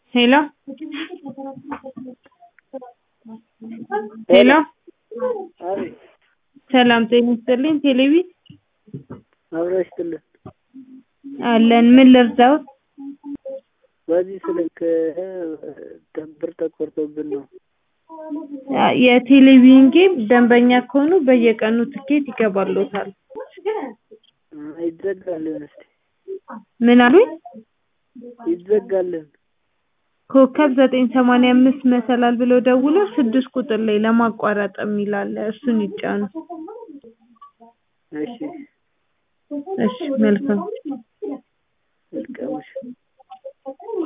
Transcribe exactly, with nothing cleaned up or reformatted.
Hello? Hello? አቤት ሰላም ጤና ይስጥልኝ ቴሌቪ አብሮ ይስጥልን አለን ምን ልርዳዎት? በዚህ ስልክ ብር ተቆርጦብን ነው። የቴሌቪዥን ጌም ደንበኛ ከሆኑ በየቀኑ ትኬት ይገባልዎታል። ይዘጋልን እስቲ ምን አሉኝ? ይዘጋልን ኮከብ ዘጠኝ ሰማንያ አምስት መሰላል ብለው ደውለው ስድስት ቁጥር ላይ ለማቋረጥ የሚል አለ እሱን ይጫኑ። እሺ እሺ መልካም መልካም እሺ